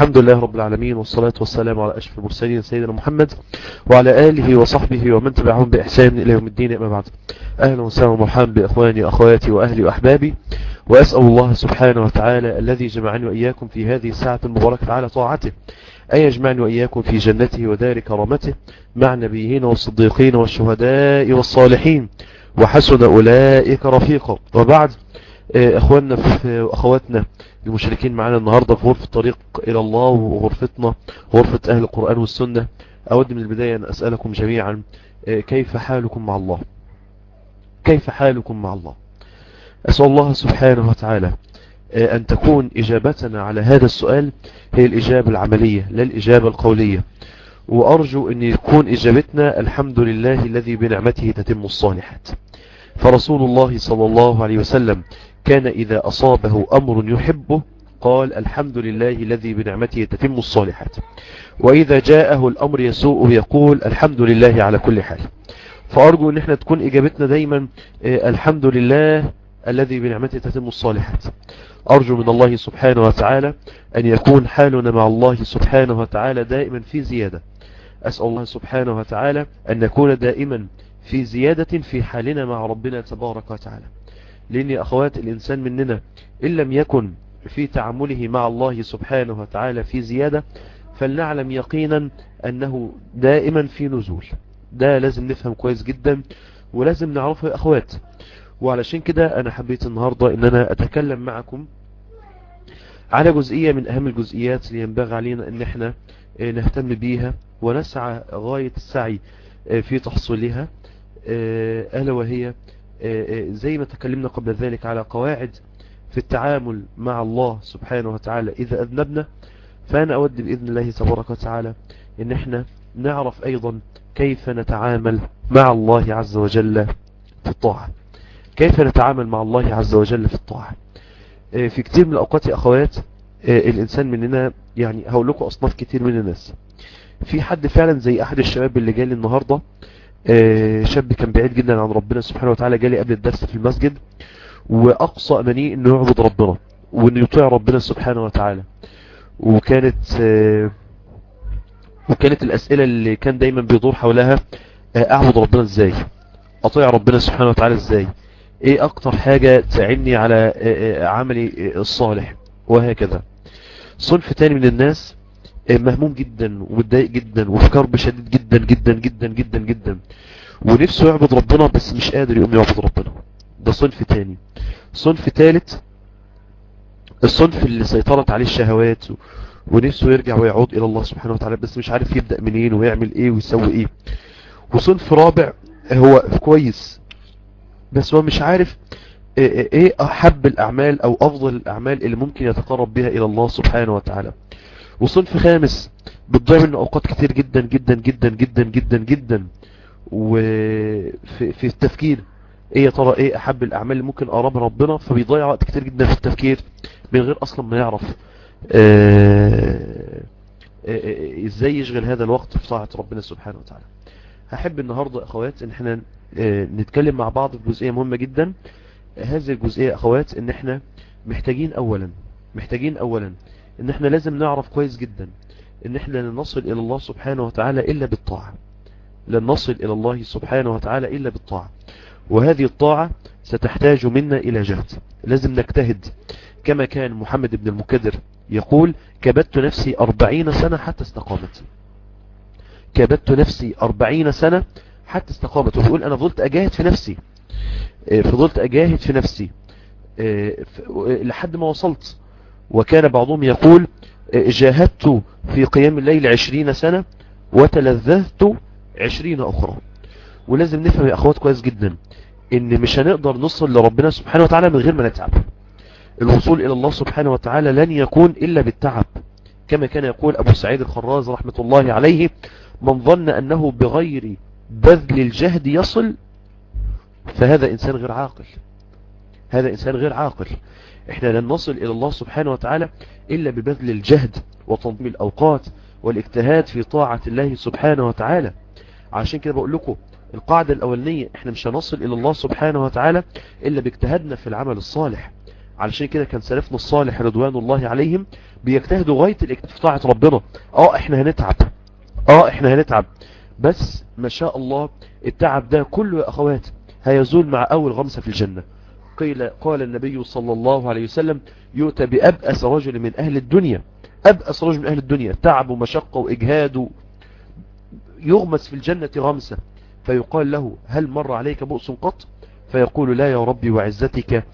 الحمد لله رب العالمين، والصلاة والسلام على أشرف المرسلين سيدنا محمد وعلى آله وصحبه ومن تبعهم بإحسان إلى يوم الدين. أما بعد، أهلا وسهلا ومرحبا بإخواني وأخواتي وأهلي وأحبابي، وأسأل الله سبحانه وتعالى الذي جمعني وإياكم في هذه الساعة المباركة على طاعته أن يجمعني وإياكم في جنته ودار كرامته مع النبيين والصديقين والشهداء والصالحين وحسن أولئك رفيقا. وبعد، اخواننا واخواتنا المشاركين معنا النهاردة في غرفة الطريق الى الله وغرفتنا غرفة اهل القرآن والسنة، اود من البداية ان اسألكم جميعا كيف حالكم مع الله؟ كيف حالكم مع الله؟ اسأل الله سبحانه وتعالى ان تكون اجابتنا على هذا السؤال هي الاجابة العملية لا الاجابة القولية، وارجو ان يكون اجابتنا الحمد لله الذي بنعمته تتم الصالحات. فرسول الله صلى الله عليه وسلم كان إذا أصابه أمر يحبه قال الحمد لله الذي بنعمته تتم الصالحات، وإذا جاءه الأمر يسوءه يقول الحمد لله على كل حال. فأرجو أن احنا تكون إجابتنا دايما الحمد لله الذي بنعمته تتم الصالحات. أرجو من الله سبحانه وتعالى أن يكون حالنا مع الله سبحانه وتعالى دائما في زيادة. أسأل الله سبحانه وتعالى أن نكون دائما في زيادة في حالنا مع ربنا تبارك وتعالى، لأن يا أخوات الإنسان مننا إن لم يكن في تعامله مع الله سبحانه وتعالى في زيادة فلنعلم يقينا أنه دائما في نزول. ده لازم نفهم كويس جدا ولازم نعرفه يا أخوات. وعلشان كده أنا حبيت النهاردة أن أنا أتكلم معكم على جزئية من أهم الجزئيات اللي ينبغي علينا أن احنا نهتم بيها ونسعى غاية السعي في تحصيلها، ألا وهي زي ما تكلمنا قبل ذلك على قواعد في التعامل مع الله سبحانه وتعالى إذا أذنبنا. فأنا أود بإذن الله تبارك وتعالى إن احنا نعرف أيضا كيف نتعامل مع الله عز وجل في الطاعة. كيف نتعامل مع الله عز وجل في الطاعة؟ في كتير من الأوقات يا أخوات الإنسان مننا، يعني هقول لكم أصناف كتير من الناس. في حد فعلا زي أحد الشباب اللي جالي النهاردة، شاب كان بعيد جدا عن ربنا سبحانه وتعالى، جالي قبل الدرس في المسجد وأقصى أمانيه أنه يعبد ربنا وأنه يطيع ربنا سبحانه وتعالى. وكانت الأسئلة اللي كان دايما بيدور حولها أعبد ربنا إزاي؟ أطيع ربنا سبحانه وتعالى إزاي؟ إيه أكتر حاجة تعني على عملي الصالح؟ وهكذا. صنف تاني من الناس مهموم جدا ومتضايق جدا وفي كرب شديد جدا جدا جدا جدا جدا ونفسه يعبد ربنا بس مش قادر يقوم يعبد ربنا. ده صنف تاني. صنف تالت الصنف اللي سيطرت عليه الشهوات ونفسه يرجع ويعود إلى الله سبحانه وتعالى بس مش عارف يبدأ منين ويعمل ايه ويسوي ايه. وصنف رابع هو كويس بس هو مش عارف ايه احب الاعمال او افضل الاعمال اللي ممكن يتقرب بها الى الله سبحانه وتعالى. وصنف خامس بتضيع منه اوقات كتير جدا جدا جدا جدا جدا جدا وفي التفكير ايه يا ترى ايه احب الاعمال اللي ممكن اقربها ربنا، فبيضيع وقت كتير جدا في التفكير من غير اصلا ما يعرف ازاي يشغل هذا الوقت في طاعة ربنا سبحانه وتعالى. هحب النهاردة اخوات ان احنا نتكلم مع بعض في جزئية مهمة جدا. هذه الجزئية اخوات ان احنا محتاجين اولا ان احنا لازم نعرف كويس جدا ان احنا لن نصل الى الله سبحانه وتعالى الا بالطاعة. لن نصل الى الله سبحانه وتعالى الا بالطاعة، وهذه الطاعة ستحتاج منا الى جهد. لازم نجتهد كما كان محمد بن المكدر يقول كبدت نفسي 40 سنة حتى استقامت. كبدت نفسي 40 سنة حتى استقامت. ويقول انا فضلت اجاهد في نفسي لحد ما وصلت. وكان بعضهم يقول جاهدت في قيام الليل 20 سنة وتلذذت 20 أخرى. ولازم نفهم يا أخوات كويس جدا إن مش هنقدر نصل لربنا سبحانه وتعالى من غير ما نتعب. الوصول إلى الله سبحانه وتعالى لن يكون إلا بالتعب، كما كان يقول أبو سعيد الخراز رحمة الله عليه من ظن أنه بغير بذل الجهد يصل فهذا إنسان غير عاقل. هذا إنسان غير عاقل. احنا لن نصل الى الله سبحانه وتعالى الا ببذل الجهد وتنظيم الاوقات والاجتهاد في طاعة الله سبحانه وتعالى. عشان كده بقول لكم القاعدة الاولانية احنا مش هنصل الى الله سبحانه وتعالى الا باجتهادنا في العمل الصالح. علشان كده كان سلفنا الصالح رضوان الله عليهم بيجتهدوا غاية الاجتهاد في طاعة ربنا. احنا هنتعب بس ما شاء الله التعب ده كله يا اخوات هيزول مع اول غمسة في الجنة. قال النبي صلى الله عليه وسلم يؤتى بأبأس رجل من اهل الدنيا، أبأس رجل من اهل الدنيا، تعب ومشقة واجهاد، يغمس في الجنة غمسة، فيقال له هل مر عليك بؤس قط؟ فيقول لا يا ربي وعزتك،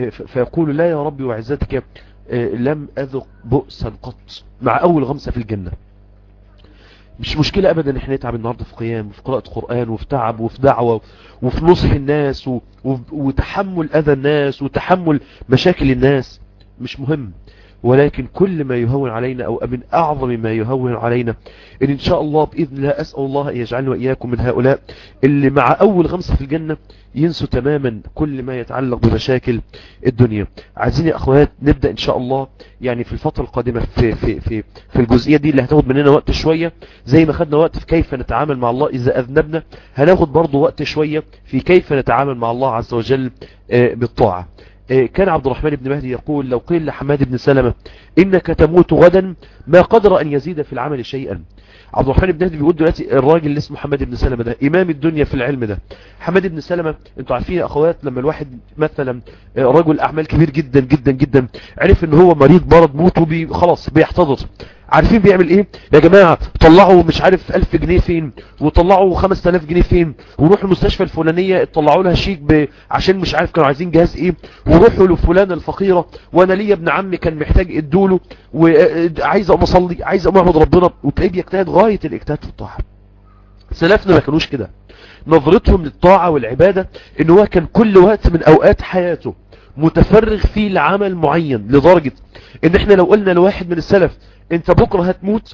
لم أذق بؤسا قط، مع أول غمسة في الجنة. مش مشكلة أبدا احنا نتعب النهاردة في قيام وفي قراءة قرآن وفي تعب وفي دعوة وفي نصح الناس وتحمل أذى الناس وتحمل مشاكل الناس، مش مهم. ولكن كل ما يهون علينا أو من أعظم ما يهون علينا إن شاء الله بإذن الله أسأل الله أن يجعلنا وإياكم من هؤلاء اللي مع أول غمسة في الجنة ينسوا تماما كل ما يتعلق بمشاكل الدنيا. عايزين يا أخوات نبدأ إن شاء الله يعني في الفترة القادمة في الجزئية دي اللي هتاخد مننا وقت شوية، زي ما خدنا وقت في كيف نتعامل مع الله إذا أذنبنا، هناخد برضو وقت شوية في كيف نتعامل مع الله عز وجل بالطاعة. كان عبد الرحمن بن مهدي يقول لو قيل لحماد بن سلمة إنك تموت غدا ما قدر أن يزيد في العمل شيئا. عبد الرحمن بن مهدي بيقول دلوقتي الراجل اللي اسمه حماد بن سلمة ده إمام الدنيا في العلم ده. حماد بن سلمة انتوا عارفين يا أخوات لما الواحد مثلا رجل أعمال كبير جدا جدا جدا عرف ان هو مرض موته خلاص بيحتضر، عارفين بيعمل ايه يا جماعة؟ طلعوا مش عارف 1000 جنيه فين وطلعوا 5000 جنيه فين، وروحوا المستشفى الفلانية طلعوا لها شيك عشان مش عارف كانوا عايزين جهاز ايه، وروحوا لفلان الفقيرة، وانا ليا ابن عمي كان محتاج ادوله، وعايز اقوم اصلي، عايز اقوم اعبد ربنا، وتلاقيه بيجتهد غاية الاجتهاد في الطاعة. سلفنا ما كانوش كده، نظرتهم للطاعة والعبادة ان هو كان كل وقت من اوقات حياته متفرغ فيه لعمل معين، لدرجة ان احنا لو قلنا لواحد من السلف انت بكرة هتموت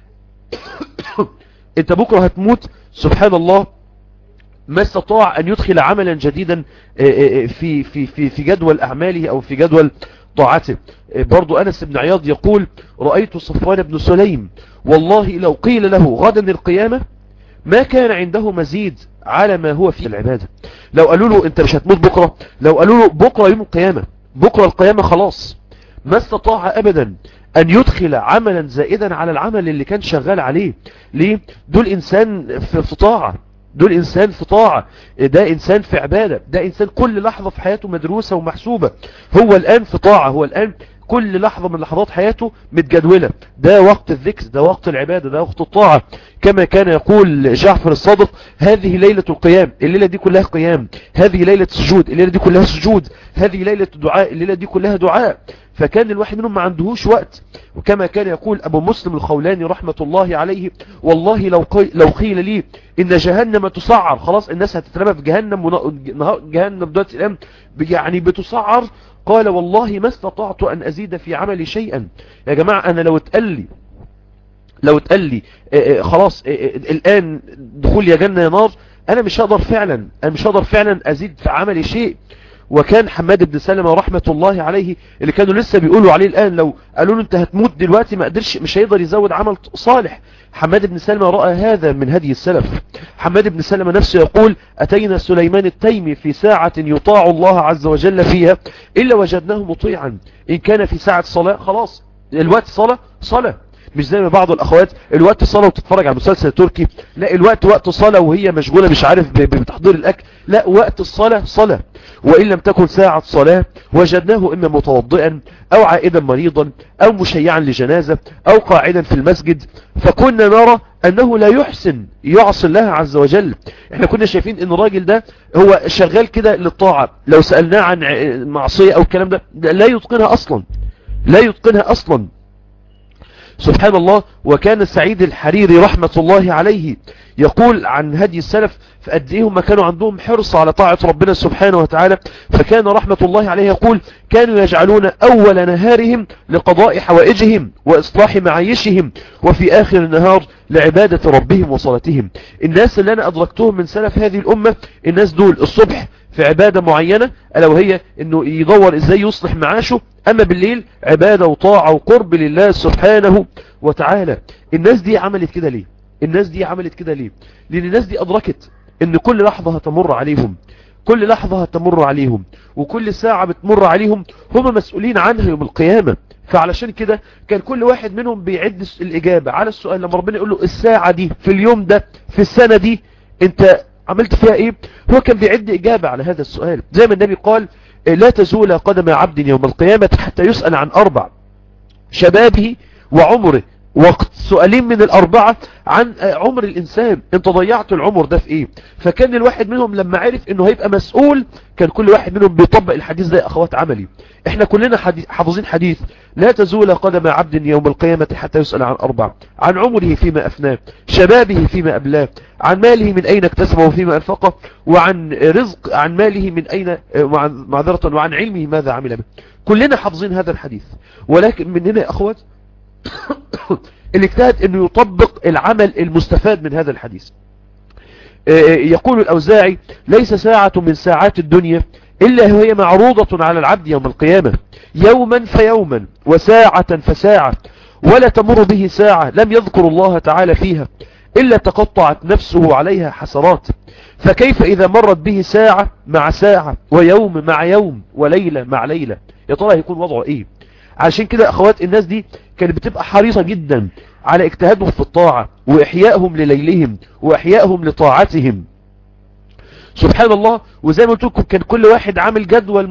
انت بكرة هتموت، سبحان الله ما استطاع ان يدخل عملا جديدا في جدول اعماله او في جدول طاعته. برضو انس بن عياض يقول رأيت صفوان بن سليم والله لو قيل له غدا القيامة ما كان عنده مزيد على ما هو في العبادة. لو قالوا له انت مش هتموت بكرة، لو قالوا له بكرة يوم القيامة، بكرة القيامة خلاص، ما استطاع ابدا ان يدخل عملا زائدا على العمل اللي كان شغال عليه. ليه؟ دول انسان في طاعة، دول انسان في طاعة، ده انسان في عبادة، ده انسان كل لحظة في حياته مدروسة ومحسوبة، هو الان في طاعة، هو الان كل لحظة من لحظات حياته متجدولة، ده وقت الذكر، ده وقت العبادة، ده وقت الطاعة. كما كان يقول جعفر الصادق هذه ليلة القيام، الليلة دي كلها قيام، هذه ليلة السجود، الليلة دي كلها سجود، هذه ليلة الدعاء، الليلة دي كلها دعاء. فكان الواحد منهم ما عندهوش وقت. وكما كان يقول أبو مسلم الخولاني رحمة الله عليه والله لو قيل لي إن جهنم تسعر، خلاص الناس هتترمى في جهنم دلوقتي الآن يعني بتسعر، قال والله ما استطعت أن أزيد في عملي شيئا. يا جماعة أنا لو اتقال لي خلاص الآن دخول يا جنة يا نار، أنا مش هقدر فعلا أزيد في عملي شيء. وكان حماد بن سلمة رحمة الله عليه اللي كانوا لسه بيقولوا عليه الآن لو قالوا له انت هتموت دلوقتي مش هيقدر يزود عمل صالح. حماد بن سلمة رأى هذا من هدي السلف. حماد بن سلمة نفسه يقول أتينا سليمان التيمي في ساعة يطاع الله عز وجل فيها إلا وجدناه مطيعا. إن كان في ساعة صلاة خلاص الوقت صلاة، مش زي ما بعض الأخوات الوقت صلاة وتتفرج على مسلسل تركي، لا الوقت وقت صلاة وهي مشغولة مش عارف بتحضير الأكل، لا وقت الصلاة صلاة. وإن لم تكن ساعة صلاة وجدناه إما متوضئا أو عائدا مريضا أو مشيعا لجنازة أو قاعدا في المسجد، فكنا نرى أنه لا يحسن يعصي الله عز وجل. احنا كنا شايفين ان الراجل ده هو شغال كده للطاعة، لو سألناه عن معصية أو الكلام ده لا يتقنها أصلا. سبحان الله. وكان سعيد الحريري رحمة الله عليه يقول عن هدي السلف فقد ايه هم كانوا عندهم حرص على طاعة ربنا سبحانه وتعالى. فكان رحمة الله عليه يقول كانوا يجعلون أول نهارهم لقضاء حوائجهم وإصلاح معايشهم، وفي آخر النهار لعبادة ربهم وصلاتهم. الناس اللي أنا أدركتهم من سلف هذه الأمة، الناس دول الصبح في عبادة معينة ألا وهي أنه يدور إزاي يصلح معاشه، أما بالليل عبادة وطاعة وقرب لله سبحانه وتعالى. الناس دي عملت كده ليه؟ لأن الناس دي أدركت أن كل لحظة هتمر عليهم كل لحظة هتمر عليهم وكل ساعة بتمر عليهم هم مسؤولين عنها يوم القيامة. فعلشان كده كان كل واحد منهم بيعد الإجابة على السؤال. لما ربنا يقول له الساعة دي في اليوم ده في السنة دي انت عملت فيها ايه، هو كان بيعد إجابة على هذا السؤال. زي ما النبي قال لا تزول قدم عبد يوم القيامة حتى يسأل عن 4: شبابه وعمره. وقت سؤالين من الأربعة عن عمر الإنسان، انت ضيعت العمر ده في ايه. فكان الواحد منهم لما عرف انه هيبقى مسؤول كان كل واحد منهم بيطبق الحديث ده. اخوات عملي احنا كلنا حافظين حديث لا تزول قدم عبد يوم القيامة حتى يسأل عن 4: عن عمره فيما أفناه، شبابه فيما أبلاه، عن ماله من أين اكتسبه وفيما أنفقه، وعن رزق عن ماله من أين معذرة، وعن علمه ماذا عمل به. كلنا حافظين هذا الحديث، ولكن من هنا يا أخوات الاجتهاد انه يطبق العمل المستفاد من هذا الحديث. يقول الأوزاعي ليس ساعة من ساعات الدنيا إلا هي معروضة على العبد يوم القيامة يوما فيوما وساعة فساعة، ولا تمر به ساعة لم يذكر الله تعالى فيها إلا تقطعت نفسه عليها حسرات. فكيف إذا مرت به ساعة مع ساعة ويوم مع يوم وليلة مع ليلة، يا ترى هيكون وضعه ايه؟ عشان كده اخوات الناس دي كانت بتبقى حريصة جدا على اجتهادهم في الطاعة واحيائهم لليلهم واحيائهم لطاعتهم. سبحان الله. وزي ما قلت لكم كان كل واحد عامل جدول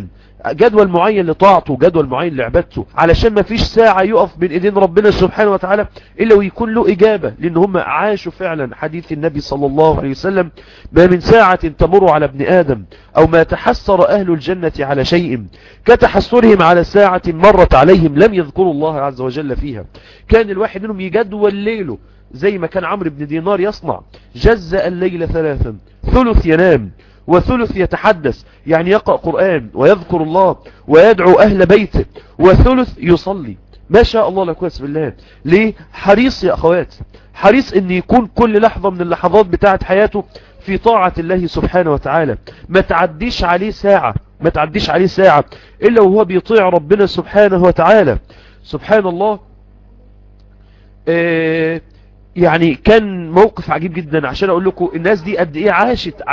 معين لطاعته، جدول معين لعبادته، علشان ما فيش ساعة يقف بين ايدين ربنا سبحانه وتعالى الا ويكون له اجابة، لان هم عاشوا فعلا حديث النبي صلى الله عليه وسلم: ما من ساعة تمر على ابن آدم او ما تحسر اهل الجنة على شيء كتحسرهم على ساعة مرت عليهم لم يذكروا الله عز وجل فيها. كان الواحد منهم يجدول ليله زي ما كان عمرو بن دينار يصنع: جزأ الليل 3، ثلث ينام وثلث يتحدث، يعني يقرأ قرآن ويذكر الله ويدعو أهل بيته، وثلث يصلي. ما شاء الله لا قوة إلا بالله. ليه؟ حريص يا أخوات، حريص أن يكون كل لحظة من اللحظات بتاعت حياته في طاعة الله سبحانه وتعالى. ما تعديش عليه ساعة إلا وهو بيطيع ربنا سبحانه وتعالى. سبحان الله. يعني كان موقف عجيب جدا عشان أقول لكم الناس دي قد إيه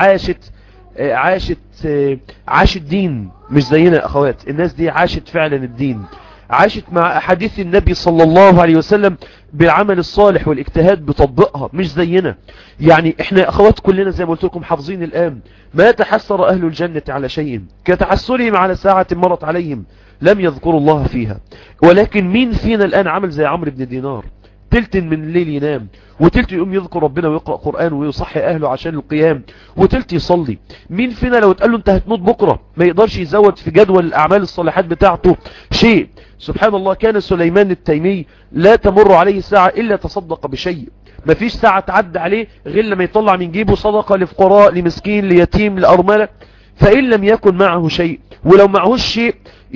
عاشت دين، مش زينا يا أخوات. الناس دي عاشت فعلا الدين، عاشت مع أحاديث النبي صلى الله عليه وسلم بالعمل الصالح والاجتهاد بتطبيقها، مش زينا. يعني احنا يا أخوات كلنا زي ما قلت لكم حافظين الآن: ما تحسر أهل الجنة على شيء كتحسرهم على ساعة مرت عليهم لم يذكروا الله فيها. ولكن مين فينا الآن عمل زي عمرو بن دينار؟ تلت من الليل ينام، وتلت يقوم يذكر ربنا ويقرأ قرآن ويصحي أهله عشان القيام، وتلت يصلي. مين فينا لو اتقال له انت هتموت بكرة ما يقدرش يزود في جدول الأعمال الصالحات بتاعته شيء؟ سبحان الله. كان سليمان التيمي لا تمر عليه ساعة إلا تصدق بشيء. ما فيش ساعة تعد عليه غير لما يطلع من جيبه صدقة لفقراء لمسكين ليتيم لأرملة. فإن لم يكن معه شيء، ولو معهوش شيء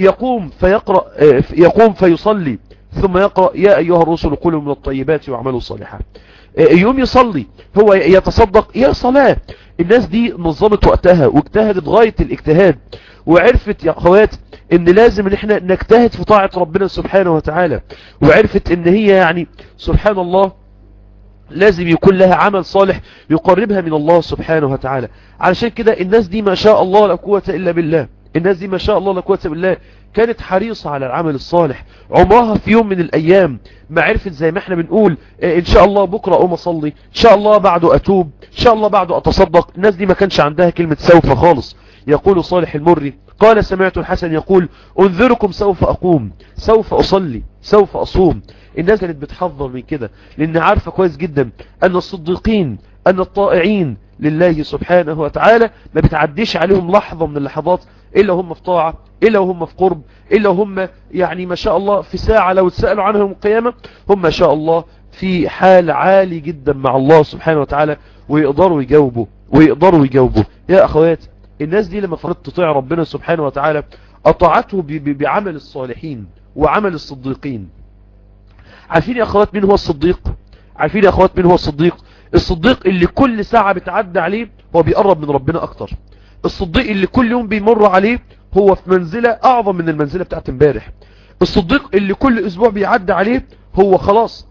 يقوم فيصلي ثم يقرأ: يا أيها الرسل كلوا من الطيبات واعملوا الصالحات. يوم يصلي، هو يتصدق، يا صلاة. الناس دي نظمت وقتها واجتهدت غاية الاجتهاد، وعرفت يا أخوات ان لازم ان احنا نجتهد في طاعة ربنا سبحانه وتعالى، وعرفت ان هي يعني سبحان الله لازم يكون لها عمل صالح يقربها من الله سبحانه وتعالى. علشان كده الناس دي ما شاء الله لا قوة إلا بالله، الناس دي ما شاء الله لا قوة إلا بالله كانت حريصة على العمل الصالح. عمرها في يوم من الأيام ما عرفت زي ما احنا بنقول إن شاء الله بكرة أقوم أصلي، إن شاء الله بعده أتوب، إن شاء الله بعده أتصدق. الناس دي ما كانش عندها كلمة سوف خالص. يقول صالح المري قال: سمعت الحسن يقول: انذركم سوف أقوم، سوف أصلي، سوف أصوم. الناس كانت بتحذر من كده، لأن عارفة كويس جدا أن الصديقين أن الطائعين لله سبحانه وتعالى ما بتعديش عليهم لحظة من اللحظات إلا هم في طاعة، إلا هم في قرب، إلا هم يعني ما شاء الله في ساعة لو تسألوا عنهم القيامة هم ما شاء الله في حال عالي جدا مع الله سبحانه وتعالى، ويقدروا يجاوبوا. يا أخوات الناس دي لما فرضت تطيع ربنا سبحانه وتعالى أطاعته بعمل الصالحين وعمل الصديقين. عارفين يا أخوات مين هو الصديق؟ عارفين يا أخوات مين هو الصديق؟ الصديق اللي كل ساعة بتعدى عليه هو بيقرب من ربنا أكتر. الصديق اللي كل يوم بيمر عليه هو في منزلة أعظم من المنزلة بتاعت امبارح. الصديق اللي كل أسبوع بيعدى عليه هو خلاص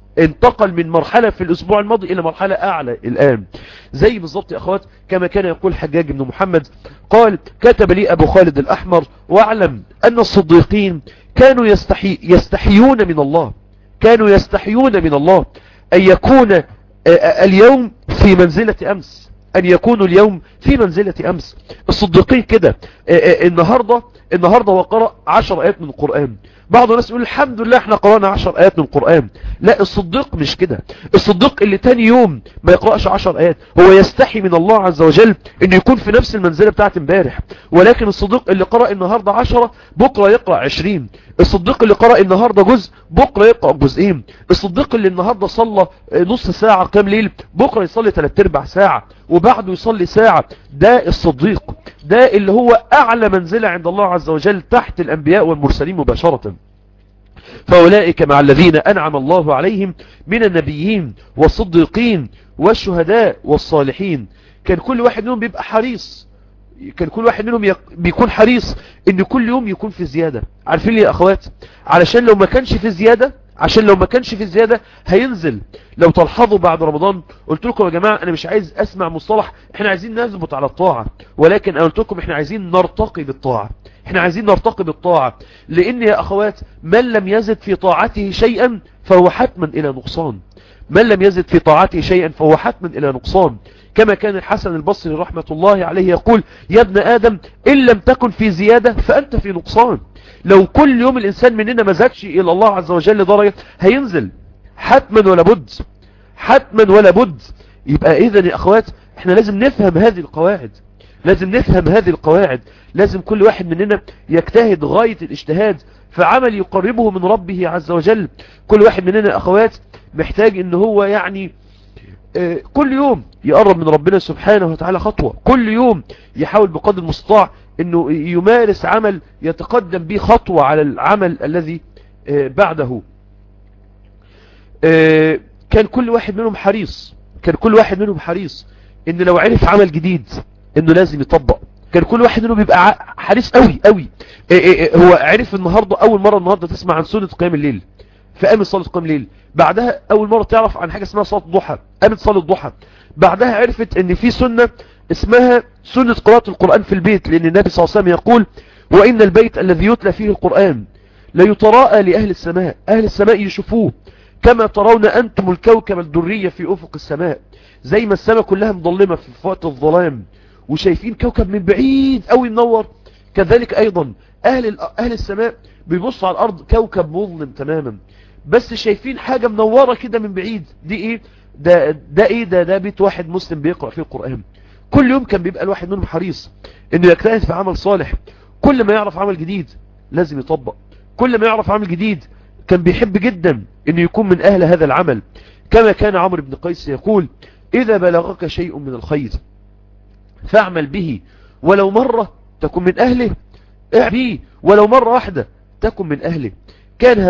انتقل من مرحلة في الأسبوع الماضي إلى مرحلة أعلى الآن. زي بالضبط يا أخوات كما كان يقول حجاج بن محمد قال: كتب لي أبو خالد الأحمر: واعلم أن الصديقين كانوا يستحيون من الله، كانوا يستحيون من الله أن يكون اليوم في منزلة أمس، أن يكونوا اليوم في منزلة أمس. الصديقين كده النهاردة وقرأ 10 آيات من القرآن. بعض الناس يقول الحمد لله احنا قرأنا 10 آيات من القرآن. لا، الصديق مش كده. الصديق اللي تاني يوم ما يقرأش 10 آيات هو يستحي من الله عز وجل انه يكون في نفس المنزلة بتاعت امبارح. ولكن الصديق اللي قرأ النهاردة 10 بكرة يقرأ 20. الصديق اللي قرأ النهاردة جزء بكرة يقرأ جزئين. الصديق اللي النهاردة صلى نص ساعة قيام ليل بكرة يصلي 3/4 ساعة وبعده يصلي ساعة. ده الصديق، ده اللي هو أعلى منزلة عند الله عز وجل تحت الأنبياء والمرسلين مباشرة. فأولئك مع الذين أنعم الله عليهم من النبيين والصديقين والشهداء والصالحين. كان كل واحد منهم بيبقى حريص، كان كل واحد منهم بيكون حريص ان كل يوم يكون في زيادة. عارفين ليه يا أخوات؟ علشان لو ما كانش في زيادة هينزل. لو تلحظوا بعد رمضان قلت لكم يا جماعة انا مش عايز اسمع مصطلح احنا عايزين نثبت على الطاعة، ولكن انا قلت لكم احنا عايزين نرتقي بالطاعة. احنا عايزين نرتقي بالطاعة، لان يا اخوات من لم يزد في طاعته شيئا فهو حتما الى نقصان. من لم يزد في طاعته شيئا فهو حتما الى نقصان. كما كان الحسن البصري رحمة الله عليه يقول: يا ابن آدم إن لم تكن في زيادة فأنت في نقصان. لو كل يوم الإنسان مننا ما زادش إلى الله عز وجل درجة هينزل حتما ولا بد، حتما ولا بد. يبقى إذن يا أخوات احنا لازم نفهم هذه القواعد، لازم كل واحد مننا يجتهد غاية الاجتهاد في عمل يقربه من ربه عز وجل. كل واحد مننا يا أخوات محتاج ان هو يعني كل يوم يقرب من ربنا سبحانه وتعالى خطوة، كل يوم يحاول بقدر المستطاع انه يمارس عمل يتقدم به خطوة على العمل الذي بعده. كان كل واحد منهم حريص ان لو عرف عمل جديد انه لازم يطبق. كان كل واحد منهم بيبقى حريص قوي. هو عرف النهاردة اول مرة النهاردة تسمع عن سنة قيام الليل، فقامت صلاة قيام الليل. بعدها اول مرة تعرف عن حاجة اسمها صلاة الضحى، قامت صلاة الضحى. بعدها عرفت ان في سنة اسمها سنة قراءة القرآن في البيت، لان النبي صلى الله عليه وسلم يقول: وإن البيت الذي يتلى فيه القرآن لا يتراءى لأهل السماء، أهل السماء يشوفوه كما ترون أنتم الكوكب الدري في أفق السماء. زي ما السماء كلها مظلمة في وقت الظلام وشايفين كوكب من بعيد قوي منور، كذلك أيضا أهل السماء بيبصوا على الأرض كوكب مظلم تماما، بس شايفين حاجة منورة كده من بعيد. دي إيه؟ ده بيت واحد مسلم بيقرأ فيه القرآن. كل يوم كان بيبقى الواحد منهم حريص إنه يجتهد في عمل صالح. كل ما يعرف عمل جديد لازم يطبق، كل ما يعرف عمل جديد كان بيحب جدا إنه يكون من أهل هذا العمل. كما كان عمرو بن قيس يقول: إذا بلغك شيء من الخير فاعمل به ولو مرة تكن من أهله، اعمل به ولو مرة واحدة تكن من أهله. كان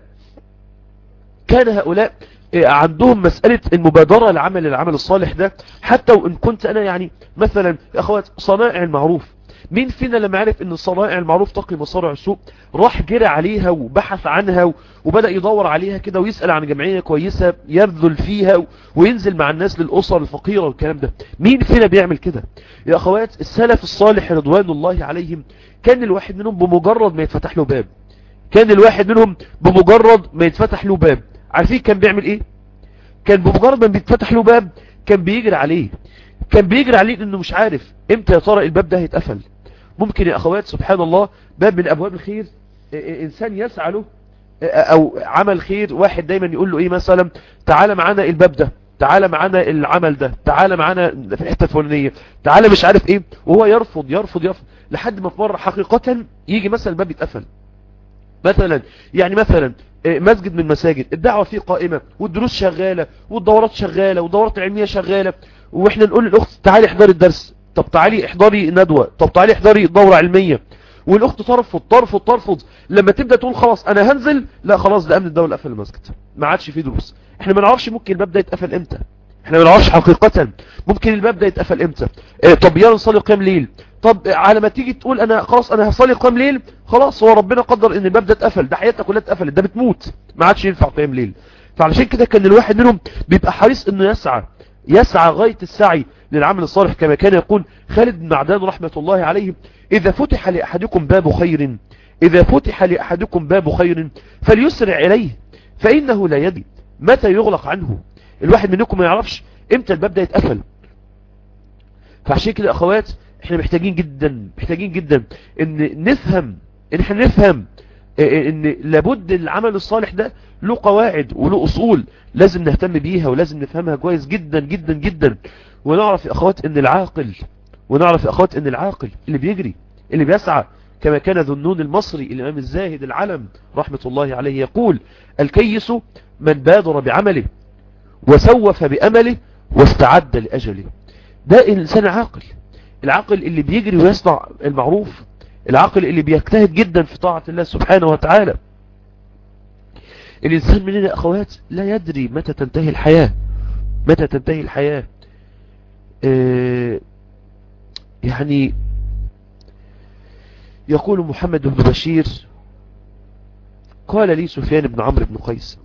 هؤلاء عندهم مسألة المبادرة لعمل العمل الصالح ده. حتى وإن كنت أنا يعني مثلا يا أخوات صنائع المعروف، مين فينا لما عرف ان صنائع المعروف تقي مصارع السوء راح جرى عليها وبحث عنها وبدأ يدور عليها كده ويسأل عن جمعية كويسة يبذل فيها وينزل مع الناس للأسر الفقيرة والكلام ده؟ مين فينا بيعمل كده يا أخوات؟ السلف الصالح رضوان الله عليهم كان الواحد منهم بمجرد ما يتفتح له باب عارفين كان بيعمل ايه؟ كان بمجرد ما بيتفتح له باب كان بيجري عليه لانه مش عارف امتى يا ترى الباب ده هيتقفل. ممكن يا اخوات سبحان الله باب من ابواب الخير انسان يسعى له، او عمل خير واحد دايما يقول له ايه مثلا: تعالى معانا الباب ده، تعالى معانا العمل ده، تعالى معانا في الحته الفلانيه، تعالى مش عارف ايه، وهو يرفض لحد ما في مره حقيقه يجي مثلا الباب يتقفل. مثلا مسجد من المساجد الدعوة فيه قائمة والدروس شغالة والدورات شغالة والدورات العلمية شغالة، واحنا نقول للأخت تعالي احضري الدرس، طب تعالي احضري ندوة، طب تعالي احضري دورة علمية، والأخت ترفض. لما تبدأ تقول خلاص انا هنزل، لا خلاص ده امن الدولة قفل المسجد ما عادش فيه دروس. احنا ما نعرفش ممكن الباب ده يتقفل امتى، احنا ما نعرفش حقيقة ممكن الباب ده يتقفل امتى. طب يلا نصلي قيام ليل، طب على ما تيجي تقول انا خلاص انا هصلي قيام ليل، خلاص هو ربنا قدر ان الباب ده اتقفل، ده حياتك كلها اتقفلت، ده بتموت ما عادش ينفع قيام ليل. فعلشان كده كان الواحد منهم بيبقى حريص انه يسعى غاية السعي للعمل الصالح، كما كان يقول خالد بن معدان رحمة الله عليه: إذا فتح لأحدكم باب خير فليسرع إليه فإنه لا يدري متى يغلق عنه. الواحد منكم ما يعرفش امتى الباب ده يتقفل. فعشان كده أخوات احنا محتاجين جدا ان احنا نفهم ان لابد العمل الصالح ده له قواعد وله اصول لازم نهتم بيها ولازم نفهمها كويس جدا جدا جدا. ونعرف يا اخوات ان العاقل اللي بيجري اللي بيسعى، كما كان ذو النون المصري الامام الزاهد العلم رحمة الله عليه يقول: الكيس من بادر بعمله وسوف بأمله واستعد لأجله. ده الإنسان العاقل اللي بيجري ويصنع المعروف، العاقل اللي بيجتهد جدا في طاعة الله سبحانه وتعالى. الإنسان مننا يا أخوات لا يدري متى تنتهي الحياة. يعني يقول محمد بن بشير: قال لي سفيان بن عمرو بن قيس،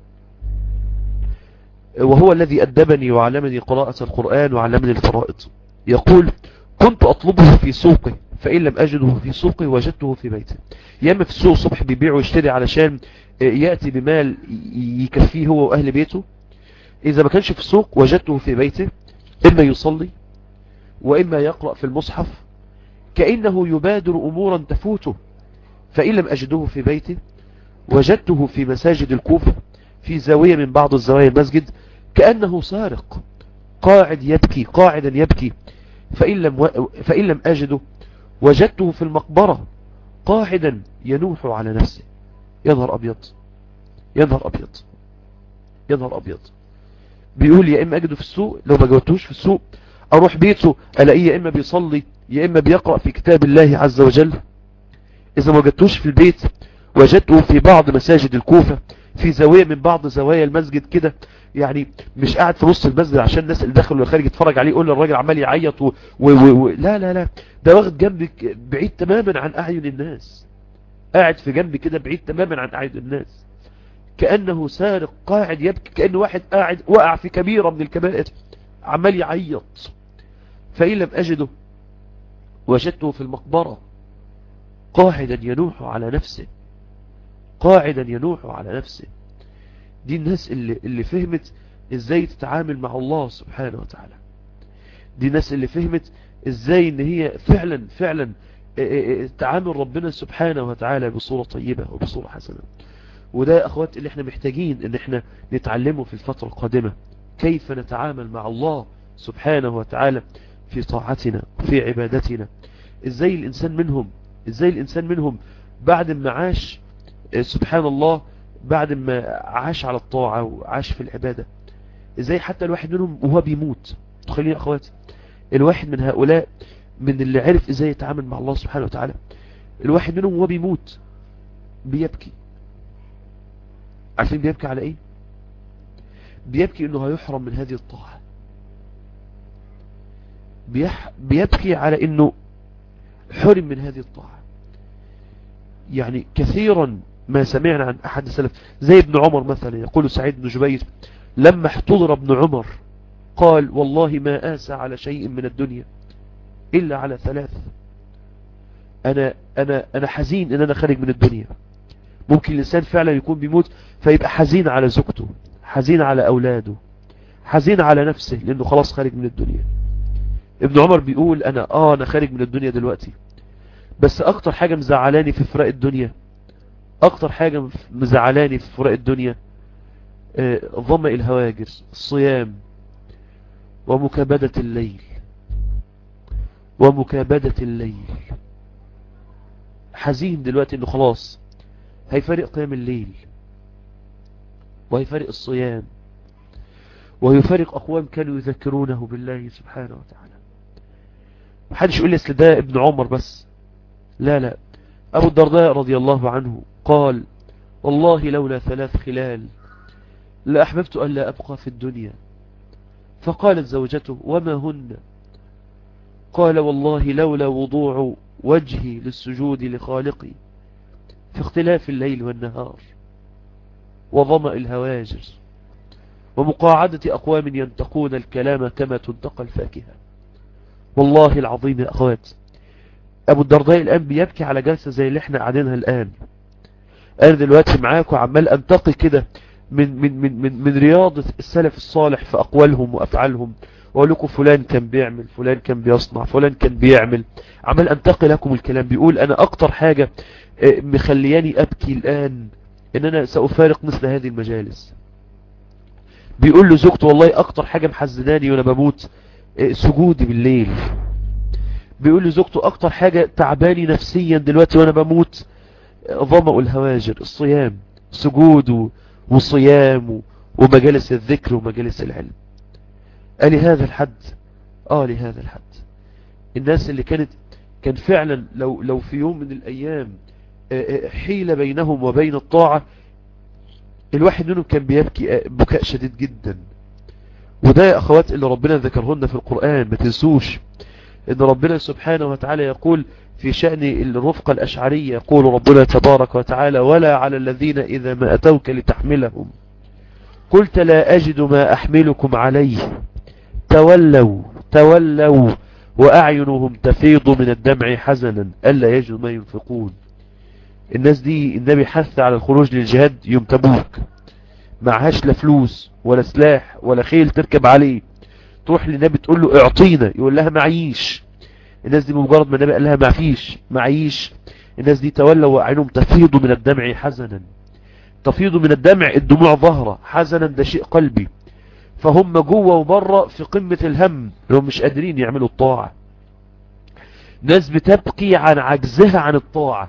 وهو الذي أدبني وعلمني قراءة القرآن وعلمني الفرائض، يقول: كنت أطلبه في سوقه فإن لم أجده في سوقه وجدته في بيته. ياما في السوق صبح بيبيع ويشتري علشان يأتي بمال يكفيه هو وأهل بيته. إذا ما كانش في السوق وجدته في بيته، إما يصلي وإما يقرأ في المصحف كأنه يبادر أمورا تفوته. فإن لم أجده في بيته وجدته في مساجد الكوفة في زاوية من بعض الزوايا المسجد كأنه سارق قاعدا يبكي. فإن لم أجده وجدته في المقبرة قاعدا ينوح على نفسه. يا نهار أبيض. بيقول: يا إما أجده في السوق، لو ما جودتوش في السوق أروح بيته ألاقيه يا إما بيصلي يا إما بيقرأ في كتاب الله عز وجل. إذا ما وجدتوش في البيت وجدته في بعض مساجد الكوفة في زاوية من بعض زوايا المسجد كده، يعني مش قاعد في نص المسجد عشان الناس اللي داخل والخارج يتفرج عليه يقول للراجل عمال يعيط لا، ده واخد جنبك بعيد تماما عن أعين الناس، قاعد في جنب كده بعيد تماما عن أعين الناس كأنه سارق قاعد يبكي، كأنه واحد قاعد وقع في كبيرة من الكبائر عمال يعيط. فإن لم أجده وجدته في المقبرة قاعدا ينوح على نفسه. دي الناس اللي فهمت ازاي تتعامل مع الله سبحانه وتعالى. دي الناس اللي فهمت ازاي ان هي فعلا تعامل ربنا سبحانه وتعالى بصورة طيبة وبصورة حسنة. وده يا اخوات اللي احنا محتاجين ان احنا نتعلمه في الفترة القادمة، كيف نتعامل مع الله سبحانه وتعالى في طاعتنا وفي عبادتنا. ازاي الانسان منهم بعد ما عاش سبحان الله، بعد ما عاش على الطاعة وعاش في العبادة، ازاي حتى الواحد منهم وهو بيموت. تخيلين يا اخواتي الواحد من هؤلاء من اللي عرف ازاي يتعامل مع الله سبحانه وتعالى، الواحد منهم وهو بيموت بيبكي. عارفين بيبكي على ايه؟ بيبكي انه هيحرم من هذه الطاعة، بيبكي على انه حرم من هذه الطاعة. يعني كثيرا ما سمعنا عن أحد السلف زي ابن عمر مثلا، يقول سعيد بن جبير: لما احتضر ابن عمر قال: والله ما آسى على شيء من الدنيا إلا على ثلاث. أنا حزين إن أنا خارج من الدنيا. ممكن الإنسان فعلا يكون بيموت فيبقى حزين على زوجته، حزين على أولاده، حزين على نفسه لأنه خلاص خارج من الدنيا. ابن عمر بيقول: أنا خارج من الدنيا دلوقتي، بس أكتر حاجة مزعلاني في فراق الدنيا ظمأ الهواجر، الصيام ومكابدة الليل. حزين دلوقتي انه خلاص هيفارق قيام الليل وهيفارق الصيام وهيفارق أقوام كانوا يذكرونه بالله سبحانه وتعالى. محدش يقول لي أصل ده ابن عمر بس، لا. أبو الدرداء رضي الله عنه قال: والله لولا ثلاث خلال لأحببت أن لا أبقى في الدنيا. فقالت زوجته: وما هن؟ قال: والله لولا وضوع وجهي للسجود لخالقي في اختلاف الليل والنهار وظمأ الهواجر ومقاعدة أقوام ينتقون الكلام كما تنتقى الفاكهة. والله العظيم يا أخوات، أبو الدرداء الآن بيبكي على جلسة زي اللي احنا قاعدينها الآن. أنا دلوقتي معاك وعمال أنتقي كده من رياضة السلف الصالح في أقوالهم وأفعالهم، وأقول لكم فلان كان بيعمل، فلان كان بيصنع، فلان كان بيعمل. عمال أنتقي لكم الكلام. بيقول أنا أكتر حاجة مخلياني أبكي الآن إن أنا سأفارق مثل هذه المجالس. بيقول له زوجته والله أكتر حاجة محزناني وأنا بموت سجودي بالليل. بيقول له زوجته أكتر حاجة تعباني نفسيا دلوقتي وأنا بموت ظمأ الهواجر، الصيام، سجود وصيام ومجالس الذكر ومجالس العلم. لهذا الحد لهذا الحد الناس اللي كان فعلا لو في يوم من الأيام حيل بينهم وبين الطاعة، الواحد منهم كان بيبكي بكاء شديد جدا. وده يا أخوات اللي ربنا ذكرهن في القرآن. ما تنسوش إن ربنا سبحانه وتعالى يقول في شأن الرفقة الأشعرية، يقول ربنا تبارك وتعالى ولا على الذين إذا ما أتوك لتحملهم قلت لا أجد ما أحملكم عليه تولوا وأعينهم تفيض من الدمع حزنا ألا يجدوا ما ينفقون. الناس دي النبي حث على الخروج للجهاد يوم تبوك، معهاش لا فلوس ولا سلاح ولا خيل تركب عليه. تروح للنبي تقول له اعطينا، يقول لها معيش. الناس دي بمجرد ما النبي قال لها معيش، الناس دي تولوا وأعينهم تفيض من الدمع حزنا. تفيض من الدمع، الدموع ظهرة، حزنا ده شيء قلبي. فهم جوه وبره في قمة الهم، لهم مش قادرين يعملوا الطاعة. ناس بتبكي عن عجزها عن الطاعة،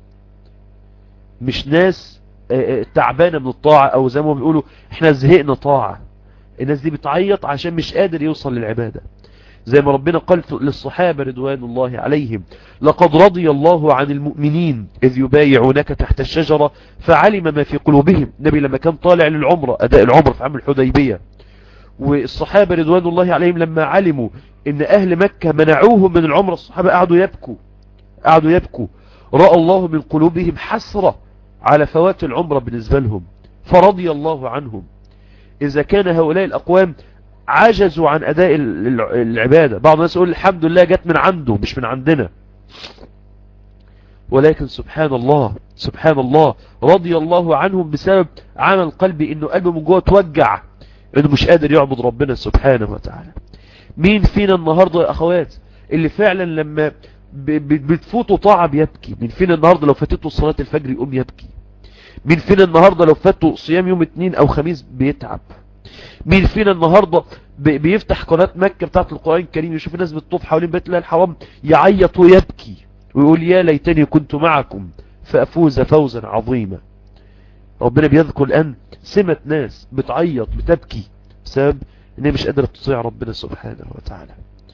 مش ناس تعبانة من الطاعة او زي ما بيقولوا احنا زهقنا طاعة. الناس دي بتعيط عشان مش قادر يوصل للعبادة. زي ما ربنا قال للصحابة رضوان الله عليهم لقد رضي الله عن المؤمنين إذ يبايعونك تحت الشجرة فعلم ما في قلوبهم. النبي لما كان طالع للعمرة، أداء العمرة في عام الحديبية، والصحابة رضوان الله عليهم لما علموا إن أهل مكة منعوهم من العمرة، الصحابة قعدوا يبكوا. رأى الله من قلوبهم حسرة على فوات العمرة بالنسبة لهم فرضي الله عنهم. إذا كان هؤلاء الأقوام عجزوا عن أداء العبادة، بعض الناس يقول الحمد لله جت من عنده مش من عندنا، ولكن سبحان الله رضي الله عنهم بسبب عمل قلبي، انه قلبه من جوه توجع انه مش قادر يعبد ربنا سبحانه وتعالى. مين فينا النهاردة يا اخوات اللي فعلا لما بتفوتوا طاعة بيبكي؟ مين فينا النهاردة لو فاتته صلاة الفجر يقوم يبكي؟ مين فينا النهاردة لو فاته صيام يوم اثنين او خميس بيتعب؟ مين فينا النهاردة بيفتح قناة مكة بتاعت القرآن الكريم يشوف الناس بتطوف حوالين بيت الله الحرام يعيط ويبكي ويقول يا ليتني كنت معكم فأفوز فوزا عظيما؟ ربنا بيذكر الآن سمة ناس بتعيط بتبكي بسبب انها مش قادرة تطيع ربنا سبحانه وتعالى.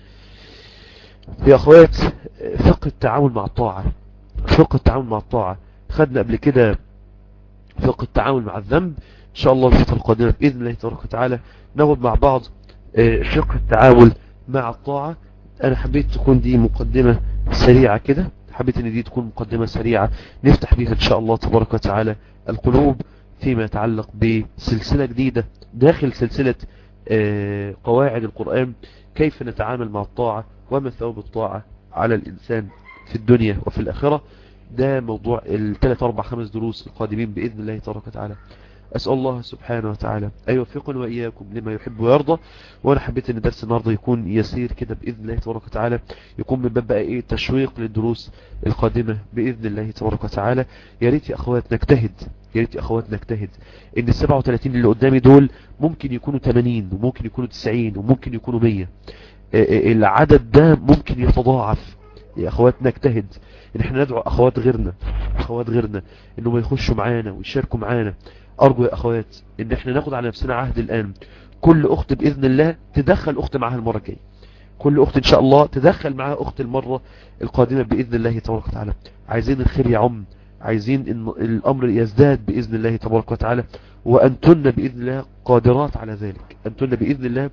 يا اخوات، فقه التعامل مع الطاعة خدنا قبل كده فقه التعامل مع الذنب. ان شاء الله الفترة القادمة بإذن الله تبارك وتعالى ناخد مع بعض فقه التعامل مع الطاعة. انا حبيت تكون دي مقدمة سريعة كده، حبيت ان دي تكون مقدمة سريعة نفتح بيها ان شاء الله تبارك وتعالى القلوب فيما يتعلق بسلسلة جديدة داخل سلسلة قواعد القرآن، كيف نتعامل مع الطاعة وما ثواب الطاعة على الإنسان في الدنيا وفي الآخرة. ده موضوع 3-4-5 دروس القادمين بإذن الله تبارك وتعالى. أسأل الله سبحانه وتعالى أن يوفقنا وإياكم لما يحب ويرضى. وأنا حبيت أن درس النهاردة يكون يسير كده بإذن الله تبارك وتعالى، يكون من باب بقى تشويق للدروس القادمة بإذن الله تبارك وتعالى. يا ريت يا أخوات نجتهد إن 37 اللي قدامي دول ممكن يكونوا 80 وممكن يكونوا 90 وممكن يكونوا 100. العدد ده ممكن يتضاعف. يا أخوات نجتهد إن احنا ندعو أخوات غيرنا إنهم يخشوا معانا ويشاركوا معانا. أرجو يا أخوات إن احنا ناخد على نفسنا عهد الآن، كل أخت بإذن الله تدخل أخت معها المرة الجاية، كل أخت إن شاء الله تدخل معها أخت المرة القادمة بإذن الله تبارك وتعالى. عايزين الخير يعم، عايزين إن الأمر يزداد بإذن الله تبارك وتعالى، وأنتن بإذن الله قادرات على ذلك، أنتن بإذن الله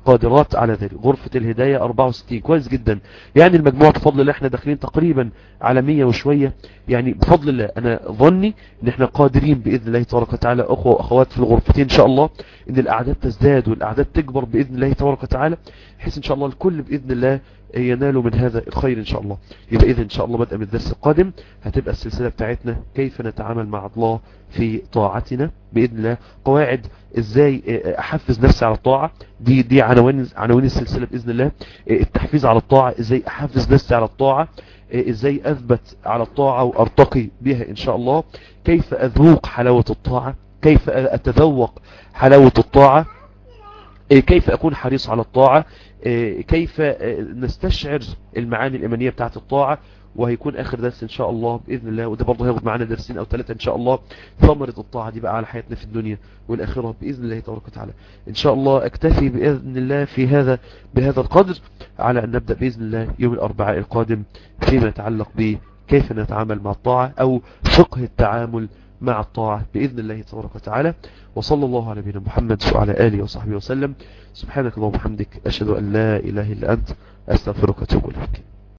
قادرات على ذلك. غرفة الهداية 64 كويس جدا. يعني المجموع بفضل الله احنا داخلين تقريبا على 100 وشوية. يعني بفضل الله انا ظني ان احنا قادرين باذن الله تبارك وتعالى اخوة واخوات في الغرفتين ان شاء الله ان الاعداد تزداد والاعداد تكبر باذن الله تبارك وتعالى، بحيث ان شاء الله الكل باذن الله ينالوا من هذا الخير ان شاء الله. يبقى اذا ان شاء الله بدءا من الدرس القادم هتبقى السلسلة بتاعتنا كيف نتعامل مع الله في طاعتنا باذن الله. قواعد ازاي احفز نفسي على الطاعة، دي عناوين السلسلة باذن الله. التحفيز على الطاعة، ازاي احفز نفسي على الطاعة، ازاي اثبت على الطاعة وارتقي بها ان شاء الله. كيف اذوق حلاوة الطاعة، كيف اتذوق حلاوة الطاعة، كيف اكون حريص على الطاعة، كيف نستشعر المعاني الإيمانية بتاعت الطاعة. وهيكون آخر درس إن شاء الله بإذن الله، وده برضه هياخد معانا درسين أو 3 إن شاء الله، ثمرة الطاعة دي بقى على حياتنا في الدنيا والآخرة بإذن الله تبارك وتعالى. إن شاء الله أكتفي بإذن الله بهذا القدر، على أن نبدأ بإذن الله يوم الأربعاء القادم فيما يتعلق بكيف نتعامل مع الطاعة أو فقه التعامل مع الطاعة بإذن الله تبارك وتعالى. وصلى الله على نبينا محمد وعلى آله وصحبه وسلم. سبحانك اللهم وبحمدك، أشهد أن لا إله إلا أنت، أستغفرك وأتوب إليك.